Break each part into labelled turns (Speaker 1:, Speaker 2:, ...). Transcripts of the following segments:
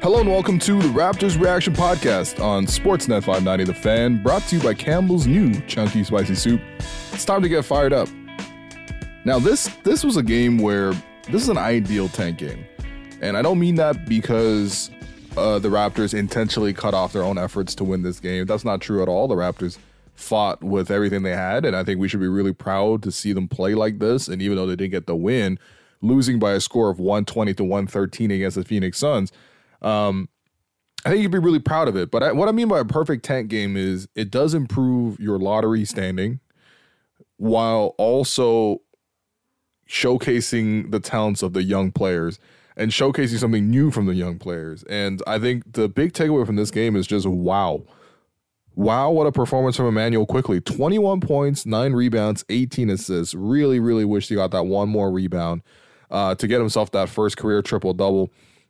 Speaker 1: Hello and welcome to the Raptors Reaction Podcast on Sportsnet 590 The Fan, brought to you by Campbell's new Chunky Spicy Soup. It's time to get fired up. Now this was a game where this is an ideal tank game. And I don't mean that because the Raptors intentionally cut off their own efforts to win this game. That's not true at all. The Raptors fought with everything they had, and I think we should be really proud to see them play like this. And even though they didn't get the win, losing by a score of 120 to 113 against the Phoenix Suns, I think you'd be really proud of it. But what I mean by a perfect tank game is it does improve your lottery standing while also showcasing the talents of the young players and showcasing something new from the young players. And I think the big takeaway from this game is just wow. Wow, what a performance from Immanuel Quickley. 21 points, 9 rebounds, 18 assists. Really, really wish he got that one more rebound to get himself that first career triple-double.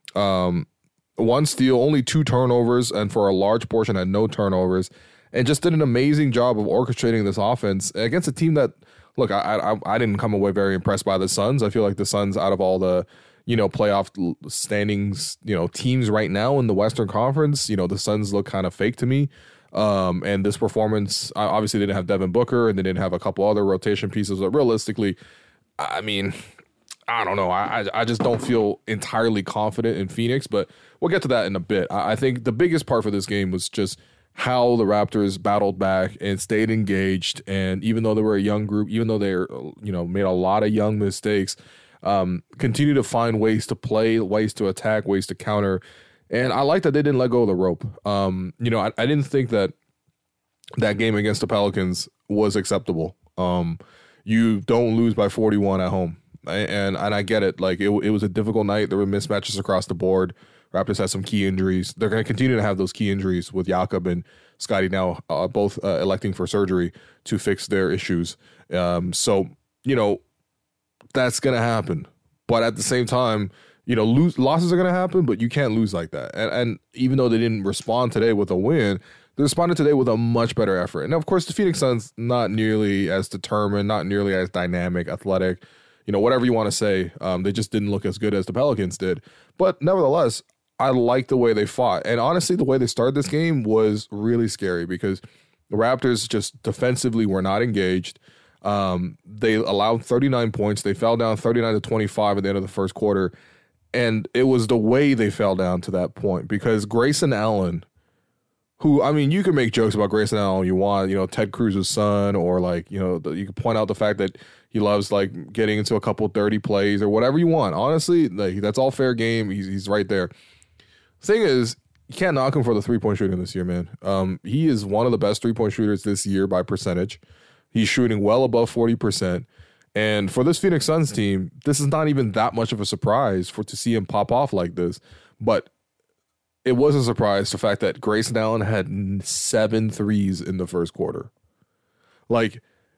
Speaker 1: One steal, only 2 turnovers, and for a large portion had no turnovers, and just did an amazing job of orchestrating this offense against a team that, look, I didn't come away very impressed by the Suns. I feel like the Suns, out of all the, playoff standings, teams right now in the Western Conference, the Suns look kind of fake to me. And this performance, obviously they didn't have Devin Booker, and they didn't have a couple other rotation pieces, but realistically, I mean, I don't know. I just don't feel entirely confident in Phoenix, but we'll get to that in a bit. I think the biggest part for this game was just how the Raptors battled back and stayed engaged. And even though they were a young group, even though they're, made a lot of young mistakes, continue to find ways to play, ways to attack, ways to counter. And I like that they didn't let go of the rope. I didn't think that game against the Pelicans was acceptable. You don't lose by 41 at home. And I get it. Like it was a difficult night. There were mismatches across the board. Raptors had some key injuries. They're going to continue to have those key injuries with Jakob and Scotty now both electing for surgery to fix their issues. So that's going to happen. But at the same time, losses are going to happen, but you can't lose like that. And even though they didn't respond today with a win, they responded today with a much better effort. And of course, the Phoenix Suns, not nearly as determined, not nearly as dynamic, athletic, whatever you want to say. They just didn't look as good as the Pelicans did. But nevertheless, I like the way they fought. And honestly, the way they started this game was really scary because the Raptors just defensively were not engaged. They allowed 39 points. They fell down 39 to 25 at the end of the first quarter. And it was the way they fell down to that point because Grayson Allen, who, I mean, you can make jokes about Grayson Allen you want, Ted Cruz's son, or you can point out the fact that he loves getting into a couple dirty plays or whatever you want. Honestly, that's all fair game. He's right there. Thing is, you can't knock him for the 3-point shooting this year, man. He is one of the best 3-point shooters this year by percentage. He's shooting well above 40%. And for this Phoenix Suns team, this is not even that much of a surprise to see him pop off like this. But it was a surprise the fact that Grayson Allen had 7 threes in the first quarter. I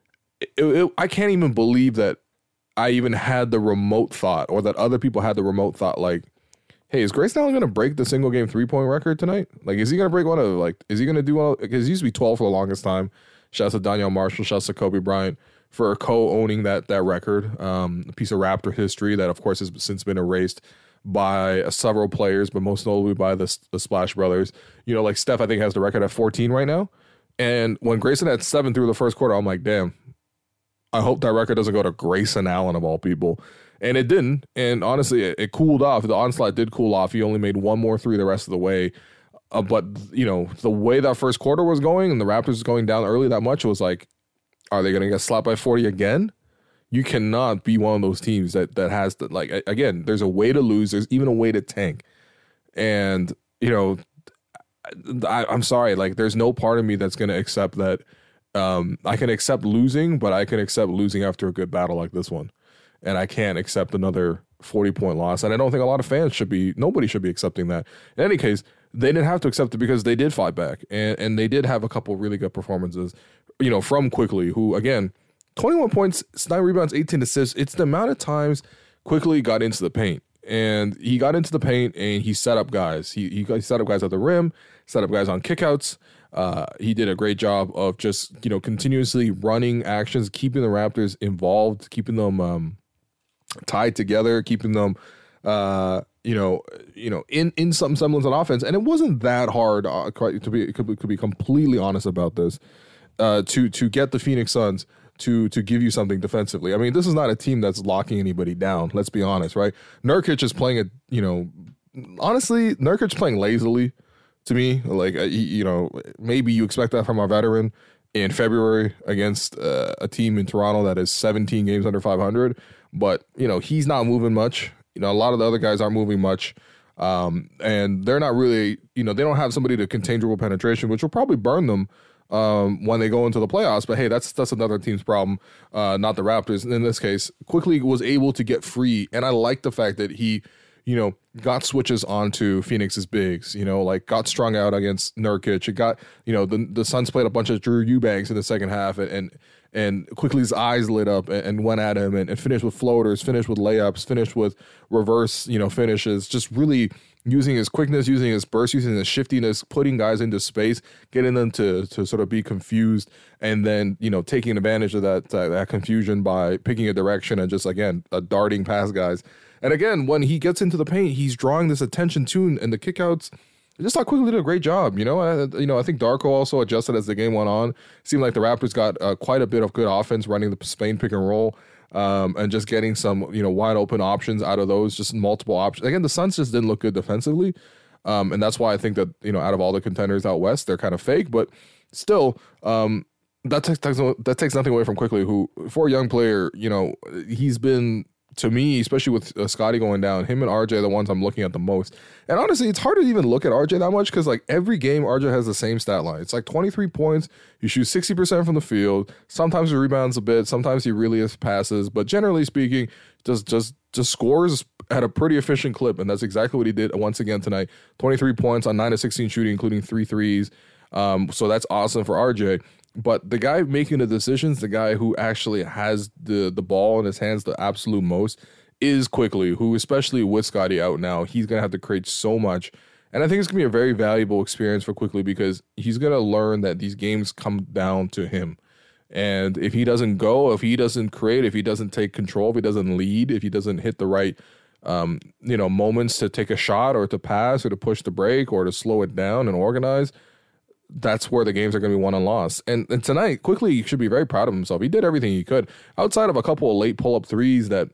Speaker 1: can't even believe that I even had the remote thought, or that other people had the remote thought, hey, is Grayson Allen going to break the single game 3-point record tonight? Is he going to break one of, is he going to do one of, because he used to be 12 for the longest time. Shouts to Danielle Marshall, shouts to Kobe Bryant for co-owning that record, a piece of Raptor history that, of course, has since been erased by several players, but most notably by the Splash Brothers. Steph, I think, has the record at 14 right now. And when Grayson had 7 through the first quarter, I'm like, damn, I hope that record doesn't go to Grayson Allen of all people. And it didn't. And honestly, it cooled off. The onslaught did cool off. He only made 1 more 3 the rest of the way. But, the way that first quarter was going and the Raptors going down early that much, it was like, are they going to get slapped by 40 again? You cannot be one of those teams that has to, again, there's a way to lose. There's even a way to tank. And, I'm sorry, there's no part of me that's going to accept that. I can accept losing, but I can accept losing after a good battle like this one. And I can't accept another 40-point loss. And I don't think a lot of fans nobody should be accepting that. In any case, they didn't have to accept it because they did fight back. And they did have a couple really good performances, from Quickley, who, again, 21 points, 9 rebounds, 18 assists. It's the amount of times Quickley got into the paint. And he got into the paint and he set up guys. He set up guys at the rim, set up guys on kickouts. He did a great job of just, continuously running actions, keeping the Raptors involved, keeping them tied together, keeping them, in some semblance on offense, and it wasn't that hard to be completely honest about this. To get the Phoenix Suns to give you something defensively. I mean, this is not a team that's locking anybody down. Let's be honest, right? Nurkic is playing honestly, Nurkic playing lazily to me. Like, maybe you expect that from our veteran in February against a team in Toronto that is 17 games under 500. But, he's not moving much. A lot of the other guys aren't moving much. And they're not really, they don't have somebody to contain dribble penetration, which will probably burn them when they go into the playoffs. But hey, that's another team's problem, not the Raptors. In this case, Quickly was able to get free, and I like the fact that he, got switches onto Phoenix's bigs, got strung out against Nurkic. It got, the Suns played a bunch of Drew Eubanks in the second half, and Quickly's eyes lit up and went at him and finished with floaters, finished with layups, finished with reverse, finishes, just really using his quickness, using his burst, using his shiftiness, putting guys into space, getting them to sort of be confused, and then, taking advantage of that confusion by picking a direction and just, again, darting past guys. And again, when he gets into the paint, he's drawing this attention too, and the kickouts, I just thought Quickly did a great job. I think Darko also adjusted as the game went on. It seemed like the Raptors got quite a bit of good offense running the Spain pick and roll, and just getting some, wide open options out of those, just multiple options. Again, the Suns just didn't look good defensively. And that's why I think that, out of all the contenders out west, they're kind of fake, but still, that takes nothing away from Quickly, who, for a young player, he's been, to me, especially with Scotty going down, him and RJ are the ones I'm looking at the most. And honestly, it's hard to even look at RJ that much because, like, every game RJ has the same stat line. It's like 23 points. He shoots 60% from the field. Sometimes he rebounds a bit. Sometimes he really passes. But generally speaking, just scores at a pretty efficient clip. And that's exactly what he did once again tonight. 23 points on 9 of 16 shooting, including 3 threes. So that's awesome for RJ. But the guy making the decisions, the guy who actually has the ball in his hands the absolute most, is Quickly, who, especially with Scotty out now, he's going to have to create so much. And I think it's going to be a very valuable experience for Quickly because he's going to learn that these games come down to him. And if he doesn't go, if he doesn't create, if he doesn't take control, if he doesn't lead, if he doesn't hit the right moments to take a shot or to pass or to push the break or to slow it down and organize, that's where the games are going to be won and lost. And tonight, Quickly, he should be very proud of himself. He did everything he could outside of a couple of late pull-up threes that,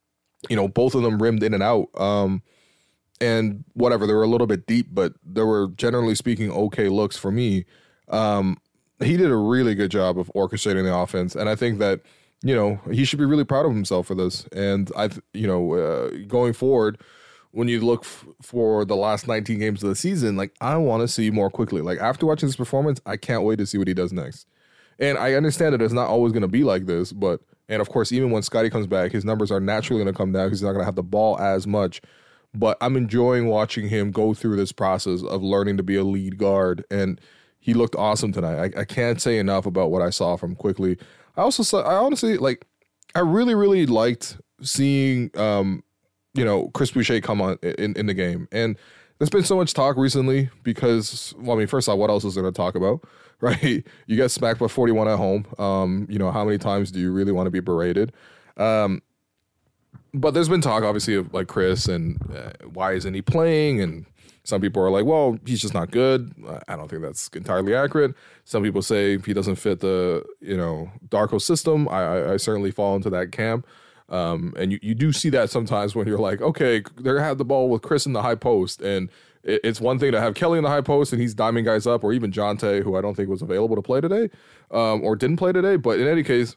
Speaker 1: both of them rimmed in and out. And whatever, they were a little bit deep, but they were, generally speaking, okay looks for me. He did a really good job of orchestrating the offense. And I think that, he should be really proud of himself for this. And going forward, when you look for the last 19 games of the season, like, I want to see more Quickly. Like, after watching this performance, I can't wait to see what he does next. And I understand that it's not always going to be like this, and of course, even when Scotty comes back, his numbers are naturally going to come down because he's not going to have the ball as much. But I'm enjoying watching him go through this process of learning to be a lead guard, and he looked awesome tonight. I can't say enough about what I saw from Quickly. I honestly, like, I really, really liked seeing, Chris Boucher come on in the game. And there's been so much talk recently because, first off, what else is there to talk about, right? You got smacked by 41 at home. How many times do you really want to be berated? But there's been talk, obviously, of, like, Chris and why isn't he playing? And some people are like, well, he's just not good. I don't think that's entirely accurate. Some people say he doesn't fit the, Darko system. I certainly fall into that camp. And you do see that sometimes when you're like, okay, they have the ball with Chris in the high post, and it's one thing to have Kelly in the high post and he's diming guys up, or even Jonte, who I don't think was available to play today, or didn't play today. But in any case,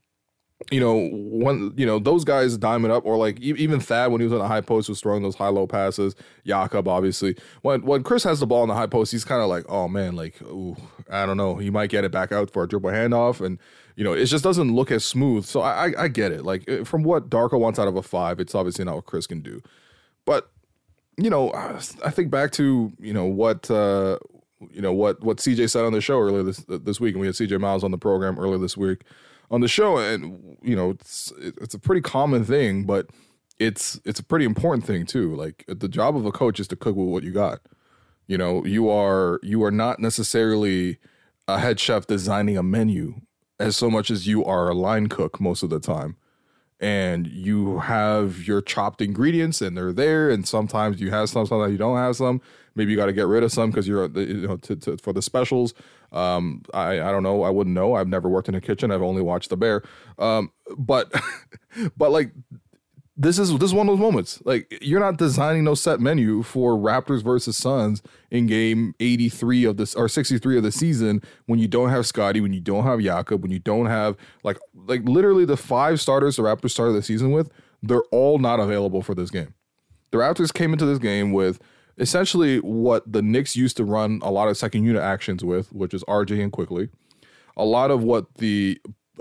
Speaker 1: when those guys diamond up, or like even Thad when he was on the high post was throwing those high-low passes. Jakob, obviously, when Chris has the ball in the high post, he's kind of like, oh man, like, ooh, I don't know, he might get it back out for a dribble handoff, and it just doesn't look as smooth. So I get it. Like, from what Darko wants out of a 5, it's obviously not what Chris can do. But I think back to what CJ said on the show earlier this week, and we had CJ Miles on the program earlier this week on the show, and it's a pretty common thing, but it's a pretty important thing too. Like, the job of a coach is to cook with what you got. You are not necessarily a head chef designing a menu as so much as you are a line cook most of the time. and you have your chopped ingredients and they're there, and sometimes you have some, sometimes you don't have some. Maybe you got to get rid of some because you're, for the specials. I don't know. I wouldn't know. I've never worked in a kitchen. I've only watched The Bear. But but like this is one of those moments. Like, you're not designing no set menu for Raptors versus Suns in game 83 of this or 63 of the season when you don't have Scotty, when you don't have Jakob, when you don't have like literally the 5 starters the Raptors started the season with. They're all not available for this game. The Raptors came into this game with essentially what the Knicks used to run a lot of second unit actions with, which is RJ and Quickly. A lot of what the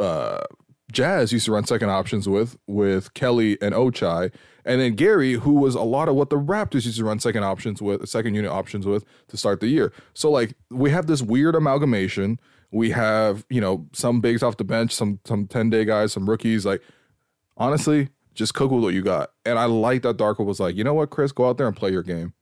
Speaker 1: Jazz used to run second options with Kelly and Ochai, and then Gary, who was a lot of what the Raptors used to run second unit options with to start the year. So like we have this weird amalgamation. We have, some bigs off the bench, some 10-day guys, some rookies. Like, honestly, just cook with what you got. And I like that Darko was like, you know what, Chris, go out there and play your game.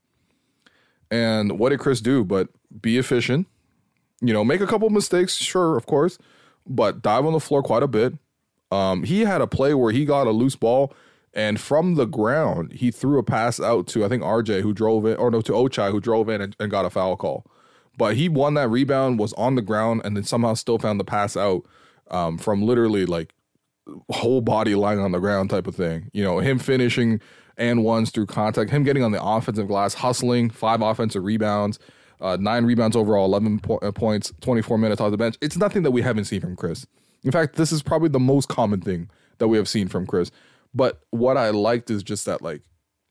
Speaker 1: And what did Chris do? But be efficient, make a couple mistakes, sure, of course, but dive on the floor quite a bit. He had a play where he got a loose ball, and from the ground, he threw a pass out to, I think, RJ, who drove in, to Ochai, who drove in and got a foul call. But he won that rebound, was on the ground, and then somehow still found the pass out from literally like whole body lying on the ground type of thing. Him finishing and ones through contact, him getting on the offensive glass, hustling, 5 offensive rebounds, 9 rebounds overall, 11 points, 24 minutes off the bench. It's nothing that we haven't seen from Chris. In fact, this is probably the most common thing that we have seen from Chris. But what I liked is just that, like,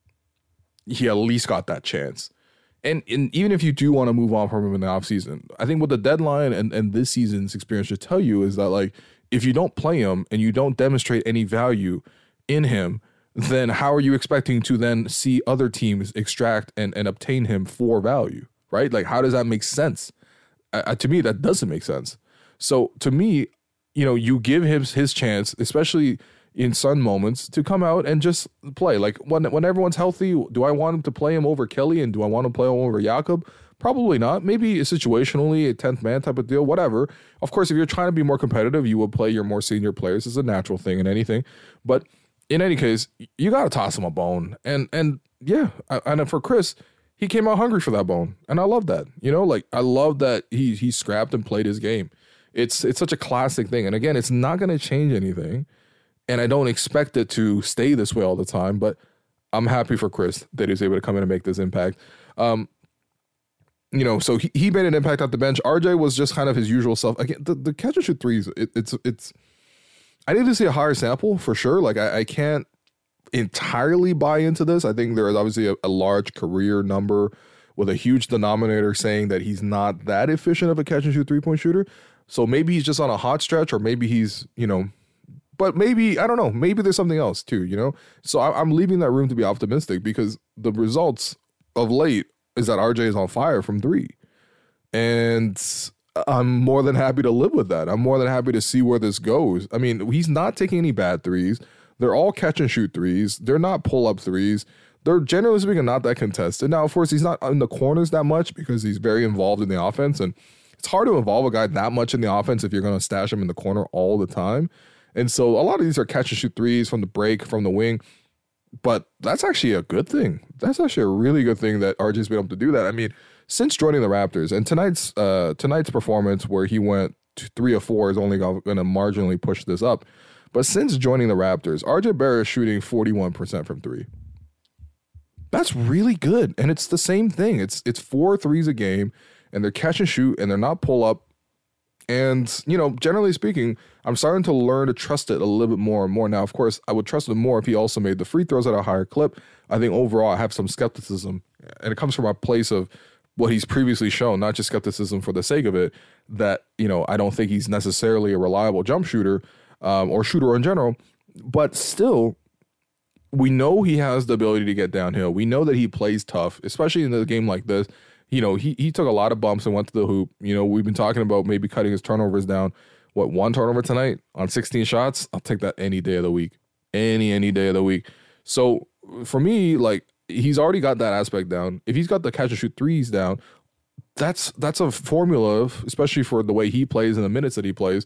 Speaker 1: he at least got that chance. And even if you do want to move on from him in the offseason, I think what the deadline and this season's experience should tell you is that, like, if you don't play him and you don't demonstrate any value in him, then how are you expecting to then see other teams extract and obtain him for value, right? Like, how does that make sense? To me, that doesn't make sense. So to me, you give him his chance, especially in Sun moments, to come out and just play. Like, when everyone's healthy, do I want him to play him over Kelly and do I want to play him over Jakob? Probably not. Maybe situationally, a 10th man type of deal, whatever. Of course, if you're trying to be more competitive, you will play your more senior players. It's a natural thing in anything. But in any case, you got to toss him a bone. And yeah, and for Chris, he came out hungry for that bone. And I love that. I love that he scrapped and played his game. It's such a classic thing. And again, it's not going to change anything. And I don't expect it to stay this way all the time. But I'm happy for Chris that he was able to come in and make this impact. So he made an impact at the bench. RJ was just kind of his usual self. Again, the catch and shoot threes, it's I need to see a higher sample for sure. Like, I can't entirely buy into this. I think there is obviously a large career number with a huge denominator saying that he's not that efficient of a catch and shoot 3-point shooter. So maybe he's just on a hot stretch, or maybe he's, but maybe, I don't know, maybe there's something else too, So I'm leaving that room to be optimistic, because the results of late is that RJ is on fire from 3. And I'm more than happy to live with that. I'm more than happy to see where this goes. I mean, he's not taking any bad threes. They're all catch and shoot threes. They're not pull-up threes. They're, generally speaking, not that contested. Now, of course, he's not in the corners that much because he's very involved in the offense, and it's hard to involve a guy that much in the offense if you're going to stash him in the corner all the time. And so a lot of these are catch and shoot threes from the break, from the wing. But that's actually a good thing. That's actually a really good thing that RJ's been able to do that. I mean, since joining the Raptors, and tonight's performance where he went 3 of 4 is only going to marginally push this up. But since joining the Raptors, RJ Barrett is shooting 41% from 3. That's really good. And it's the same thing. It's 4 threes a game, and they're catch and shoot, and they're not pull up. And, generally speaking, I'm starting to learn to trust it a little bit more and more. Now, of course, I would trust it more if he also made the free throws at a higher clip. I think overall I have some skepticism, and it comes from a place of what he's previously shown, not just skepticism for the sake of it, that, I don't think he's necessarily a reliable jump shooter or shooter in general. But still, we know he has the ability to get downhill. We know that he plays tough, especially in a game like this. He took a lot of bumps and went to the hoop. We've been talking about maybe cutting his turnovers down. 1 turnover tonight on 16 shots? I'll take that any day of the week. Any day of the week. So for me, like, he's already got that aspect down. If he's got the catch and shoot threes down, that's a formula, especially for the way he plays and the minutes that he plays,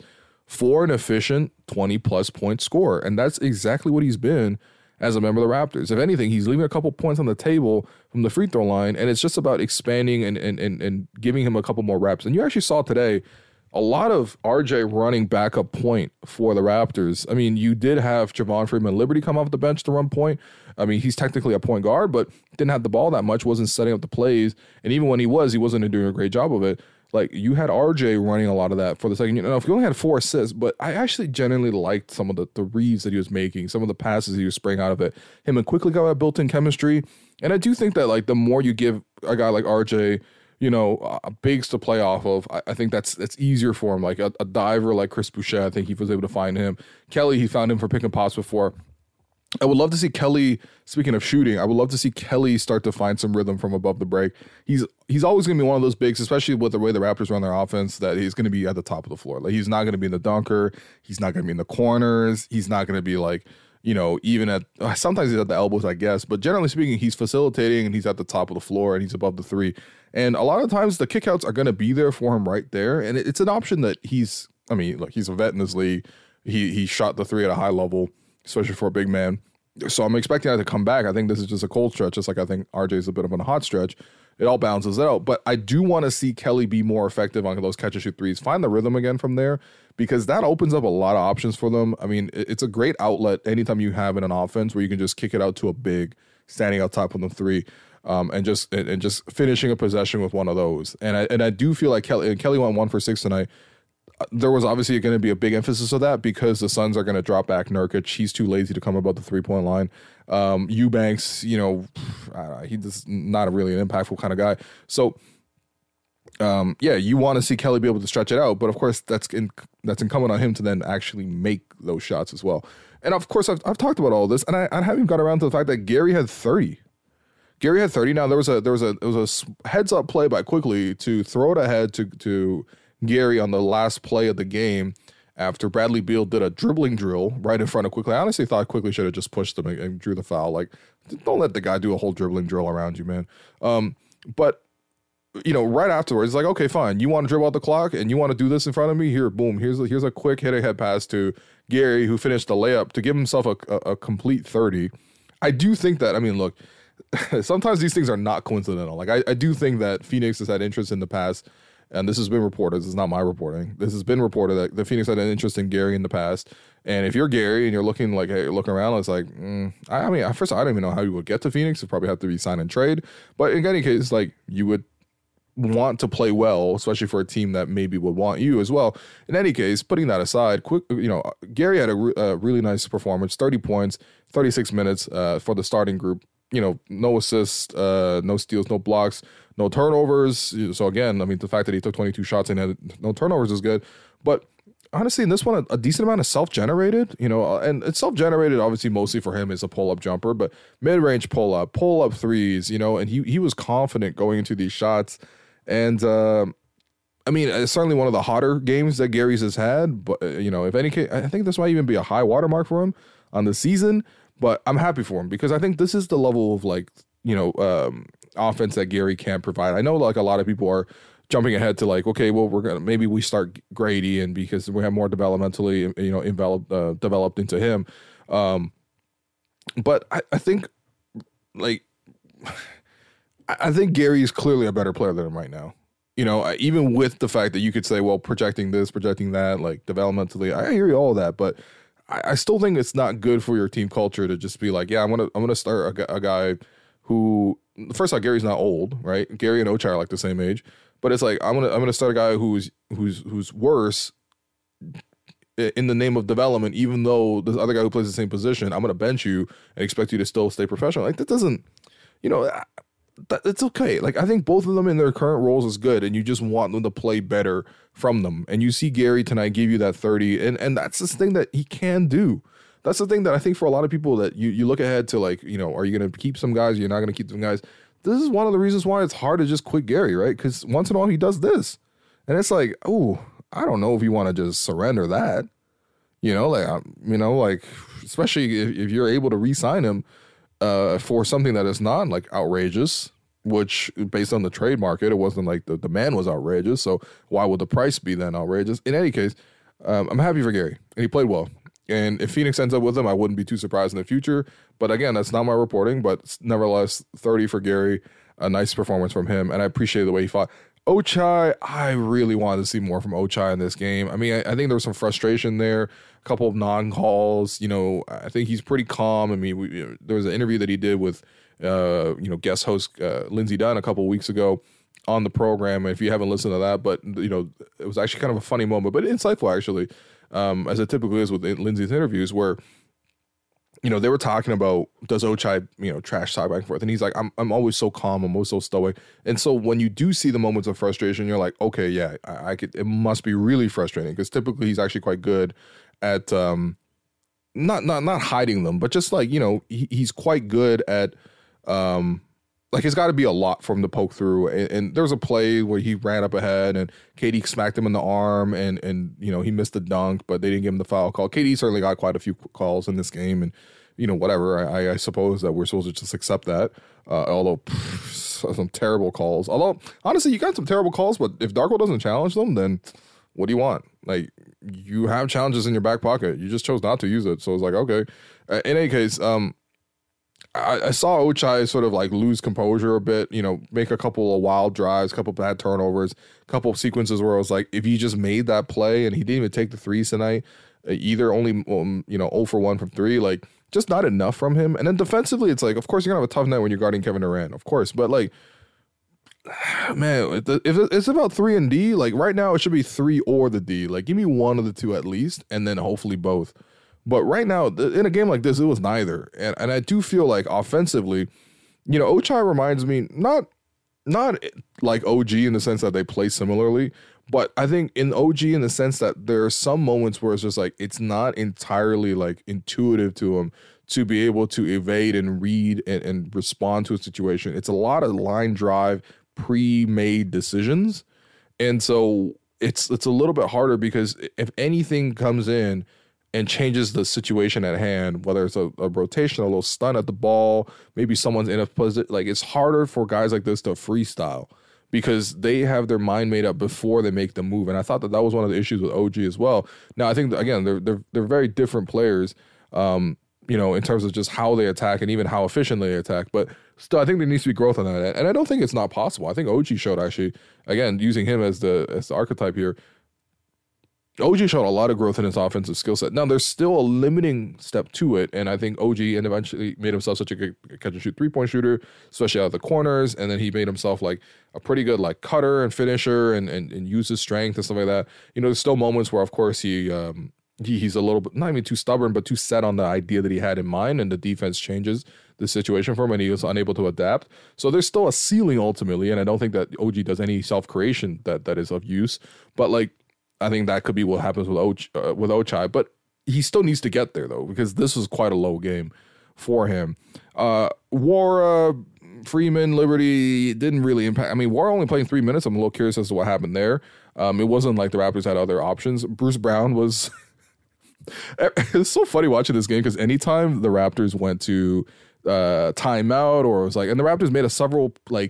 Speaker 1: for an efficient 20-plus point scorer. And that's exactly what he's been as a member of the Raptors. If anything, he's leaving a couple points on the table from the free throw line, and it's just about expanding and giving him a couple more reps. And you actually saw today a lot of RJ running backup point for the Raptors. I mean, you did have Javon Freeman-Liberty come off the bench to run point. I mean, he's technically a point guard, but didn't have the ball that much, wasn't setting up the plays. And even when he wasn't doing a great job of it. Like, you had RJ running a lot of that for the second. You know, if he only had 4 assists, but I actually genuinely liked some of the reads that he was making, some of the passes he was spraying out of it. Him and Quickly got a built-in chemistry. And I do think that, like, the more you give a guy like RJ, you know, bigs to play off of, I think that's easier for him. Like a diver like Chris Boucher, I think he was able to find him. Kelly, he found him for pick and pops before. I would love to see Kelly, speaking of shooting, I would love to see Kelly start to find some rhythm from above the break. He's always going to be one of those bigs, especially with the way the Raptors run their offense, that he's going to be at the top of the floor. Like, he's not going to be in the dunker. He's not going to be in the corners. He's not going to be like, you know, even at, sometimes he's at the elbows, I guess. But generally speaking, he's facilitating and he's at the top of the floor and he's above the 3. And a lot of times the kickouts are going to be there for him right there. And it's an option that he's a vet in this league. He shot the 3 at a high level, especially for a big man. So I'm expecting that to come back. I think this is just a cold stretch, just like I think RJ's a bit of a hot stretch. It all balances out. But I do want to see Kelly be more effective on those catch-and-shoot threes, find the rhythm again from there, because that opens up a lot of options for them. I mean, it's a great outlet anytime you have in an offense where you can just kick it out to a big standing out top of the 3. And just finishing a possession with one of those. And I do feel like Kelly went 1 for 6 tonight. There was obviously going to be a big emphasis of that because the Suns are going to drop back Nurkic. He's too lazy to come above the 3-point line. Eubanks, you know, he's just not really an impactful kind of guy. So, you want to see Kelly be able to stretch it out, but of course that's incumbent on him to then actually make those shots as well. And of course I've talked about all this, and I haven't got around to the fact that Gary had 30. Gary had 30. Now there was a heads up play by Quickly to throw it ahead to Gary on the last play of the game after Bradley Beal did a dribbling drill right in front of Quickly. I honestly thought Quickly should have just pushed him and drew the foul. Like, don't let the guy do a whole dribbling drill around you, man. But you know, right afterwards, it's like, okay, fine. You want to dribble out the clock and you want to do this in front of me? Here, boom. Here's a quick head pass to Gary, who finished the layup to give himself a complete 30. I do think that, I mean, look, sometimes these things are not coincidental. Like, I do think that Phoenix has had interest in the past, and this has been reported. This is not my reporting. This has been reported that the Phoenix had an interest in Gary in the past. And if you're Gary and you're looking like, hey, looking around, it's like, I mean, at first I don't even know how you would get to Phoenix. You probably have to be sign and trade. But in any case, like, you would want to play well, especially for a team that maybe would want you as well. In any case, putting that aside, Gary had a really nice performance, 30 points, 36 minutes for the starting group. You know, no assists, no steals, no blocks, no turnovers. So again, I mean, the fact that he took 22 shots and had no turnovers is good. But honestly, in this one, a decent amount of self-generated, you know, and it's self-generated obviously mostly for him is a pull-up jumper, but mid-range pull-up threes, you know, and he was confident going into these shots. And I mean, it's certainly one of the hotter games that Gary's has had. But you know, if any case, I think this might even be a high watermark for him on the season. But I'm happy for him because I think this is the level of, like, you know, offense that Gary can provide. I know, like, a lot of people are jumping ahead to, like, okay, well, maybe we start Grady, and because we have more developmentally, you know, developed into him. But I think, like, I think Gary is clearly a better player than him right now. You know, even with the fact that you could say, well, projecting this, projecting that, like, developmentally, I hear you all that, but I still think it's not good for your team culture to just be like, yeah, I'm gonna start a guy who, first of all, Gary's not old, right? Gary and Ochai are like the same age, but it's like I'm gonna start a guy who's worse in the name of development, even though this other guy who plays the same position, I'm gonna bench you and expect you to still stay professional. Like, that doesn't, you know. It's okay. Like, I think both of them in their current roles is good, and you just want them to play better from them. And you see Gary tonight give you that 30, and that's this thing that he can do. That's the thing that I think for a lot of people that you look ahead to, like, you know, are you going to keep some guys? You're not going to keep some guys. This is one of the reasons why it's hard to just quit Gary, right? Because once in a while he does this, and it's like, oh, I don't know if you want to just surrender that. You know, like especially if you're able to re-sign him. For something that is not, like, outrageous, which based on the trade market, it wasn't like the demand was outrageous. So why would the price be then outrageous? In any case, I'm happy for Gary, and he played well. And if Phoenix ends up with him, I wouldn't be too surprised in the future. But again, that's not my reporting. But nevertheless, 30 for Gary, a nice performance from him, and I appreciate the way he fought. Ochai, I really wanted to see more from Ochai in this game. I mean, I think there was some frustration there, a couple of non-calls. I think he's pretty calm. I mean, there was an interview that he did with, guest host Lindsey Dunn a couple of weeks ago on the program. If you haven't listened to that, but it was actually kind of a funny moment, but insightful actually, as it typically is with Lindsey's interviews, where they were talking about, does Ochai, trash talk back and forth. And he's like, I'm always so calm. I'm always so stoic. And so when you do see the moments of frustration, you're like, okay, yeah, I could, it must be really frustrating, because typically he's actually quite good at, not hiding them, but just like, he's quite good at, it's got to be a lot from the poke through. And there was a play where he ran up ahead and KD smacked him in the arm, and he missed the dunk, but they didn't give him the foul call. KD certainly got quite a few calls in this game, and whatever. I suppose that we're supposed to just accept that. Although some terrible calls. Although honestly, you got some terrible calls, but if Darko doesn't challenge them, then what do you want? Like, you have challenges in your back pocket. You just chose not to use it. So it's like, okay. In any case, I saw Ochai sort of like lose composure a bit, make a couple of wild drives, a couple of bad turnovers, a couple of sequences where I was like, if he just made that play, and he didn't even take the threes tonight, either, only 0 for 1 from 3, like, just not enough from him. And then defensively, it's like, of course you're gonna have a tough night when you're guarding Kevin Durant, of course, but like, man, if it's about 3 and D, like right now it should be 3 or the D. Like, give me one of the two at least, and then hopefully both. But right now, in a game like this, it was neither. And I do feel like offensively, Ochai reminds me, not like OG in the sense that they play similarly, but I think in OG in the sense that there are some moments where it's just like, it's not entirely like intuitive to him to be able to evade and read and respond to a situation. It's a lot of line drive, pre-made decisions. And so it's a little bit harder, because if anything comes in and changes the situation at hand, whether it's a rotation, a little stun at the ball, maybe someone's in a position, like, it's harder for guys like this to freestyle, because they have their mind made up before they make the move. And I thought that was one of the issues with OG as well. Now, I think that, again, they're very different players, in terms of just how they attack and even how efficient they attack. But still, I think there needs to be growth on that. And I don't think it's not possible. I think OG showed, actually, again, using him as the archetype here, OG showed a lot of growth in his offensive skill set. Now, there's still a limiting step to it, and I think OG and eventually made himself such a good catch-and-shoot three-point shooter, especially out of the corners, and then he made himself like a pretty good like cutter and finisher, and use his strength and stuff like that. There's still moments where, of course, he's a little bit, not even too stubborn, but too set on the idea that he had in mind, and the defense changes the situation for him, and he was unable to adapt. So there's still a ceiling ultimately, and I don't think that OG does any self-creation that is of use, but like, I think that could be what happens with Ochai, but he still needs to get there, though, because this was quite a low game for him. Wara, Freeman, Liberty didn't really impact. I mean, Wara only playing 3 minutes. I'm a little curious as to what happened there. It wasn't like the Raptors had other options. Bruce Brown was... It's so funny watching this game, because anytime the Raptors went to timeout, or it was like... And the Raptors made several, like,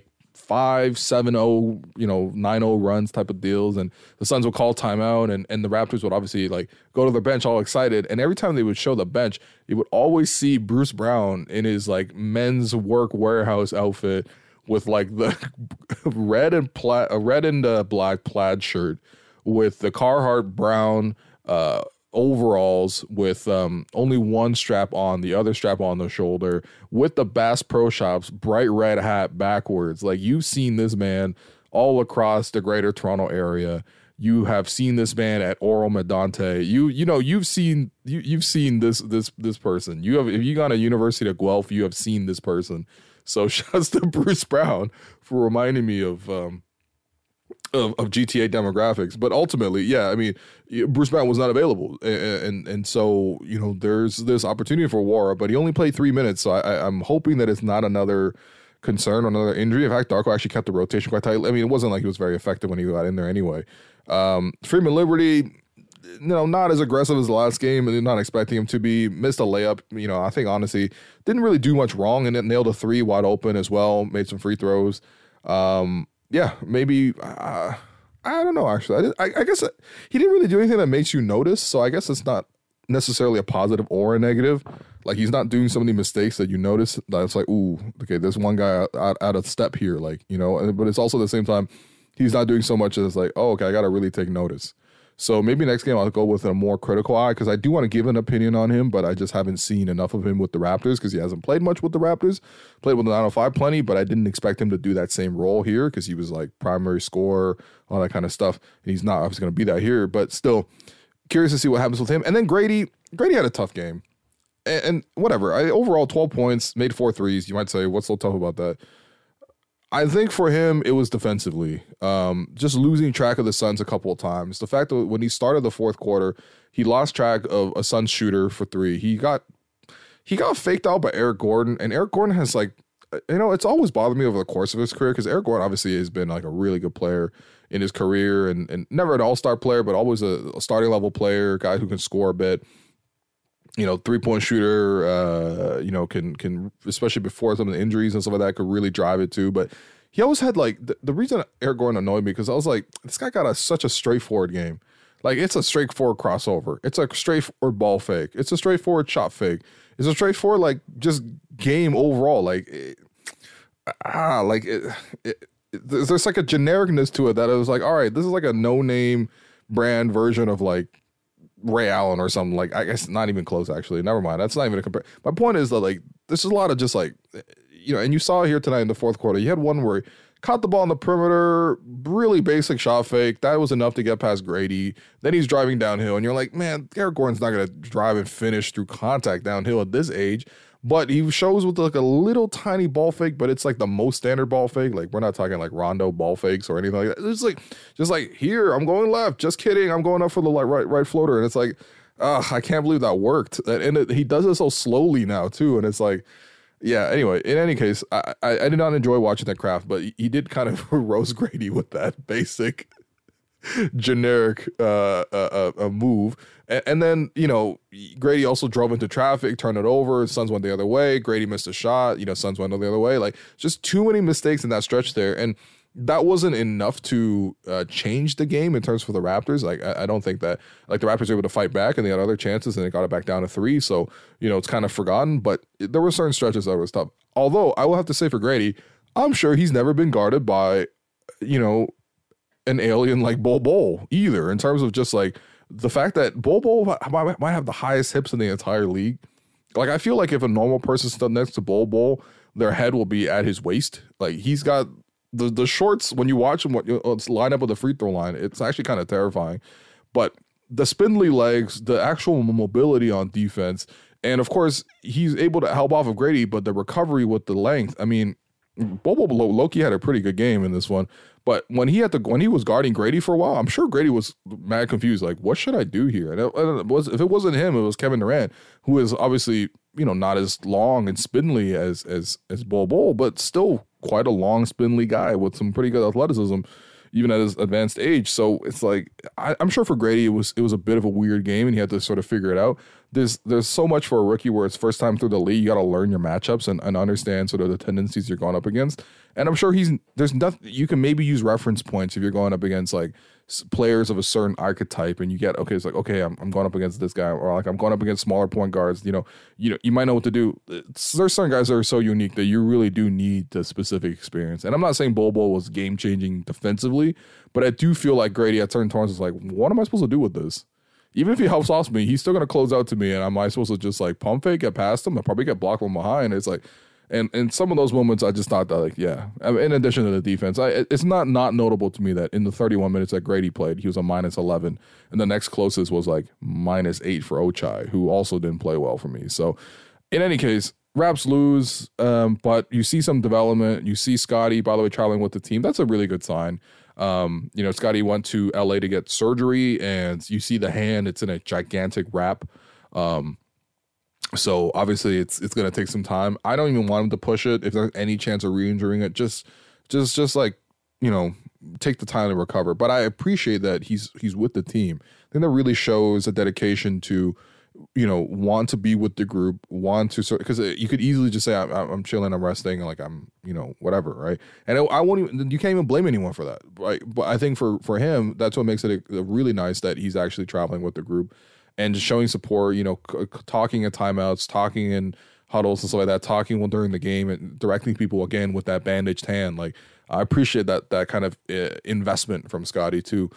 Speaker 1: 5-7-0, 9-0 runs type of deals, and the Suns would call timeout, and the Raptors would obviously like go to their bench all excited, and every time they would show the bench, you would always see Bruce Brown in his like men's work warehouse outfit with like the red and black plaid shirt with the Carhartt brown overalls with only one strap on, the other strap on the shoulder, with the Bass Pro Shops bright red hat backwards. Like, you've seen this man all across the greater Toronto area. You have seen this man at Oro Medonte. You've seen this person. If you gone to University of Guelph, you have seen this person. So shouts to Bruce Brown for reminding me of GTA demographics. But ultimately, yeah, I mean, Bruce Brown was not available, and so there's this opportunity for Wara, but he only played 3 minutes, so I'm hoping that it's not another concern or another injury. In fact, Darko actually kept the rotation quite tight. I mean, it wasn't like he was very effective when he got in there anyway. Freeman Liberty, not as aggressive as the last game, and not expecting him to be. Missed a layup. I think honestly didn't really do much wrong, and then nailed a 3 wide open as well. Made some free throws. Yeah, maybe I I don't know, actually. I guess he didn't really do anything that makes you notice, so I guess it's not necessarily a positive or a negative. Like, he's not doing so many mistakes that you notice that it's like, ooh, okay, there's one guy out of step here, like, you know, but it's also at the same time, he's not doing so much as like, oh, okay, I got to really take notice. So maybe next game I'll go with a more critical eye because I do want to give an opinion on him, but I just haven't seen enough of him with the Raptors because he hasn't played much with the Raptors. Played with the 905 plenty, but I didn't expect him to do that same role here because he was like primary scorer, all that kind of stuff. And he's not obviously going to be that here, but still curious to see what happens with him. And then Grady had a tough game. And whatever. Overall, 12 points, made 4 threes. You might say, what's so tough about that? I think for him, it was defensively. Just losing track of the Suns a couple of times. The fact that when he started the fourth quarter, he lost track of a Suns shooter for 3. He got faked out by Eric Gordon, and Eric Gordon has like, you know, it's always bothered me over the course of his career because Eric Gordon obviously has been like a really good player in his career and never an all-star player, but always a starting level player, guy who can score a bit. You know, 3-point shooter, you know, can especially before some of the injuries and stuff like that, could really drive it too. But he always had like the reason Eric Gordon annoyed me because I was like, this guy got such a straightforward game. Like, it's a straightforward crossover. It's a straightforward ball fake. It's a straightforward shot fake. It's a straightforward like just game overall. Like, there's like a genericness to it that it was like, all right, this is like a no-name brand version of like Ray Allen or something. Like, I guess not even close, actually. Never mind. That's not even a compare. My point is that like there's a lot of just like, you know, and you saw here tonight in the fourth quarter, you had one where he caught the ball on the perimeter, really basic shot fake. That was enough to get past Grady. Then he's driving downhill, and you're like, man, Eric Gordon's not going to drive and finish through contact downhill at this age. But he shows with like a little tiny ball fake, but it's like the most standard ball fake. Like, we're not talking like Rondo ball fakes or anything like that. It's like, just like, here, I'm going left. Just kidding. I'm going up for the right floater. And it's like, I can't believe that worked. And he does it so slowly now too. And it's like, yeah, anyway, in any case, I did not enjoy watching that craft, but he did kind of roast Grady with that basic generic move. And then, you know, Grady also drove into traffic, turned it over. Suns went the other way. Grady missed a shot. You know, Suns went the other way. Like, just too many mistakes in that stretch there. And that wasn't enough to change the game in terms for the Raptors. Like, I don't think that, like, the Raptors were able to fight back and they had other chances and they got it back down to 3. So, you know, it's kind of forgotten. But there were certain stretches that was tough. Although, I will have to say for Grady, I'm sure he's never been guarded by, you know, an alien like Bol Bol either, in terms of just like the fact that Bol Bol might have the highest hips in the entire league. Like, I feel like if a normal person stood next to Bol Bol, their head will be at his waist. Like, he's got the shorts, when you watch him, it's line up with the free throw line, it's actually kind of terrifying. But the spindly legs, the actual mobility on defense, and of course, he's able to help off of Grady, but the recovery with the length, I mean, Bol Bol Loki had a pretty good game in this one. But when he was guarding Grady for a while, I'm sure Grady was mad confused. Like, what should I do here? And if it wasn't him, it was Kevin Durant, who is obviously, you know, not as long and spindly as Bol Bol, but still quite a long, spindly guy with some pretty good athleticism, even at his advanced age. So it's like, I'm sure for Grady, it was a bit of a weird game, and he had to sort of figure it out. There's so much for a rookie where it's first time through the league, you got to learn your matchups and understand sort of the tendencies you're going up against. And I'm sure there's nothing, you can maybe use reference points if you're going up against like players of a certain archetype, and you get, okay, it's like, okay, I'm going up against this guy, or like I'm going up against smaller point guards. You know, you might know what to do. There's certain guys that are so unique that you really do need the specific experience. And I'm not saying Bol Bol was game changing defensively, but I do feel like Grady at certain times is like, what am I supposed to do with this? Even if he helps off me, he's still going to close out to me, and am I supposed to just like pump fake, get past him? I probably get blocked from behind. It's like, and in some of those moments, I just thought that, like, yeah. I mean, in addition to the defense, it's not notable to me that in the 31 minutes that Grady played, he was a -11, and the next closest was like -8 for Ochai, who also didn't play well for me. So, in any case, Raps lose, but you see some development. You see Scotty, by the way, traveling with the team. That's a really good sign. You know, Scotty went to LA to get surgery, and you see the hand, it's in a gigantic wrap. So obviously it's going to take some time. I don't even want him to push it. If there's any chance of re-injuring it, just like, you know, take the time to recover. But I appreciate that he's with the team. I think that really shows a dedication to want to be with the group, want to, because you could easily just say, I'm chilling, I'm resting, like I'm, whatever, right? And I won't even, you can't even blame anyone for that, right? But I think for him, that's what makes it a really nice that he's actually traveling with the group and just showing support, talking at timeouts, talking in huddles and stuff like that, talking during the game and directing people again with that bandaged hand. Like, I appreciate that kind of investment from Scottie too.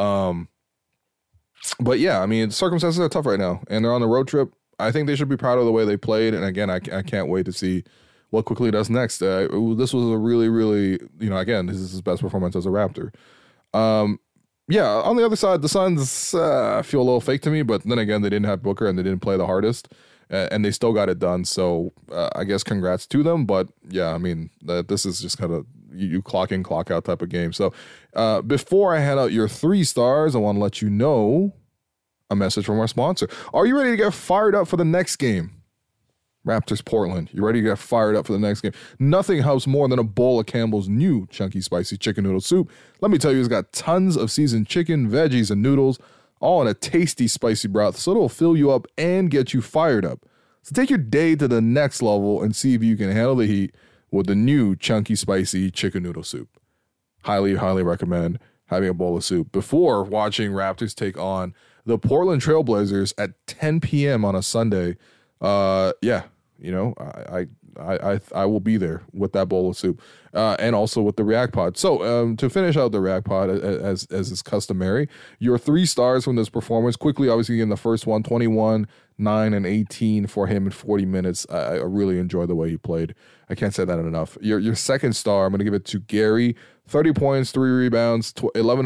Speaker 1: But yeah, I mean, circumstances are tough right now, and they're on the road trip. I think they should be proud of the way they played. And again, I can't wait to see what Quickley does next. This was a really, really, again, this is his best performance as a Raptor. Yeah, on the other side, the Suns feel a little fake to me, but then again, they didn't have Booker and they didn't play the hardest, and they still got it done. So I guess congrats to them. But yeah, I mean, this is just kind of you clock in, clock out type of game. So before I hand out your 3 stars, I want to let you know a message from our sponsor. Are you ready to get fired up for the next game? Raptors Portland. You ready to get fired up for the next game? Nothing helps more than a bowl of Campbell's new chunky spicy chicken noodle soup. Let me tell you, it's got tons of seasoned chicken, veggies, and noodles, all in a tasty spicy broth, so it'll fill you up and get you fired up. So take your day to the next level and see if you can handle the heat with the new chunky spicy chicken noodle soup. Highly, highly recommend having a bowl of soup before watching Raptors take on the Portland Trailblazers at 10 p.m. on a Sunday. Yeah, I will be there with that bowl of soup, and also with the React Pod. So to finish out the React Pod, as is customary, your 3 stars from this performance. Quickly, obviously, in the first one, 21, 9, and 18 for him in 40 minutes. I really enjoyed the way he played. I can't say that enough. Your second star, I'm going to give it to Gary. 30 points, 3 rebounds, 11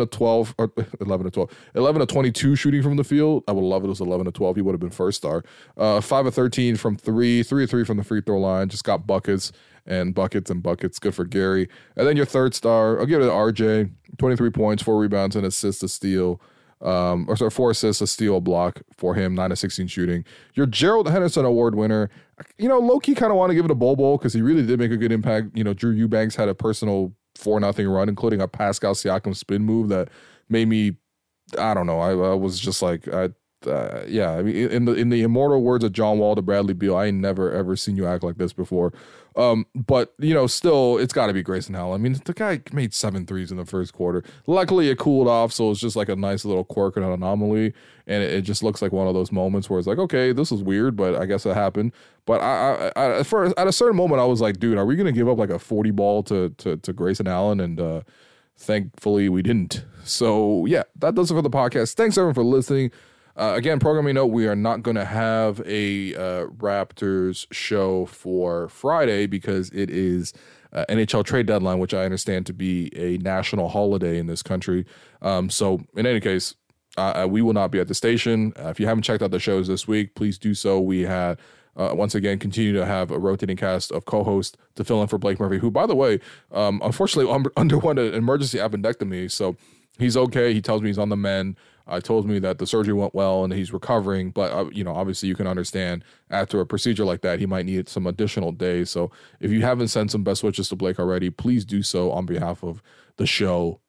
Speaker 1: to 22 shooting from the field. I would love it was 11 to 12. He would have been first star. 5 of 13 from 3, 3 of 3 from the free throw line. Just got buckets and buckets and buckets. Good for Gary. And then your third star, I'll give it to RJ. 23 points, 4 rebounds, and assist, a steal. 4 assists, a steal, a block for him, 9 of 16 shooting. Your Gerald Henderson Award winner, low-key kind of want to give it a Bobo because he really did make a good impact. Drew Eubanks had a personal 4-0 run, including a Pascal Siakam spin move that made me, I don't know, I was just like, yeah, I mean, in the immortal words of John Wall to Bradley Beal, I ain't never ever seen you act like this before. But still, it's got to be Grayson Allen. I mean, the guy made 7 threes in the first quarter. Luckily, it cooled off, so it's just like a nice little quirk and an anomaly, and it just looks like one of those moments where it's like, okay, this is weird, but I guess it happened. But I at a certain moment, I was like, dude, are we gonna give up like a 40 ball to Grayson Allen? And thankfully, we didn't. So yeah, that does it for the podcast. Thanks everyone for listening. Again, programming note, we are not going to have a Raptors show for Friday because it is NHL trade deadline, which I understand to be a national holiday in this country. So in any case, we will not be at the station. If you haven't checked out the shows this week, please do so. We had, once again, continue to have a rotating cast of co-hosts to fill in for Blake Murphy, who, by the way, unfortunately underwent an emergency appendectomy. So he's okay. He tells me he's on the mend. Told me that the surgery went well and he's recovering, but obviously you can understand after a procedure like that, he might need some additional days. So if you haven't sent some best wishes to Blake already, please do so on behalf of the show.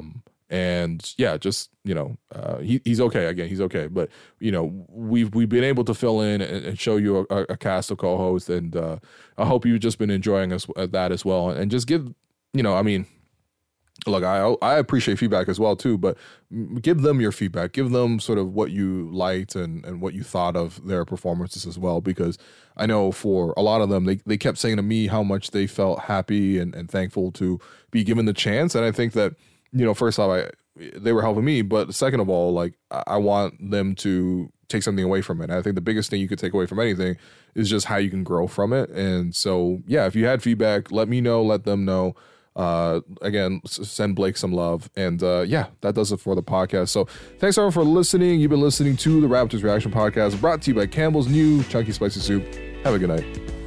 Speaker 1: And yeah, just, he's okay. Again, he's okay. But, we've been able to fill in and show you a cast of co-hosts, and I hope you've just been enjoying us that as well. And just give, look, I appreciate feedback as well too, but give them your feedback. Give them sort of what you liked and what you thought of their performances as well, because I know for a lot of them, they kept saying to me how much they felt happy and thankful to be given the chance. And I think that, first off, they were helping me, but second of all, like, I want them to take something away from it. And I think the biggest thing you could take away from anything is just how you can grow from it. And so, yeah, if you had feedback, let me know, let them know. Again, send Blake some love, and yeah, that does it for the podcast. So thanks everyone for listening. You've been listening to the Raptors Reaction Podcast, brought to you by Campbell's new chunky spicy soup. Have a good night.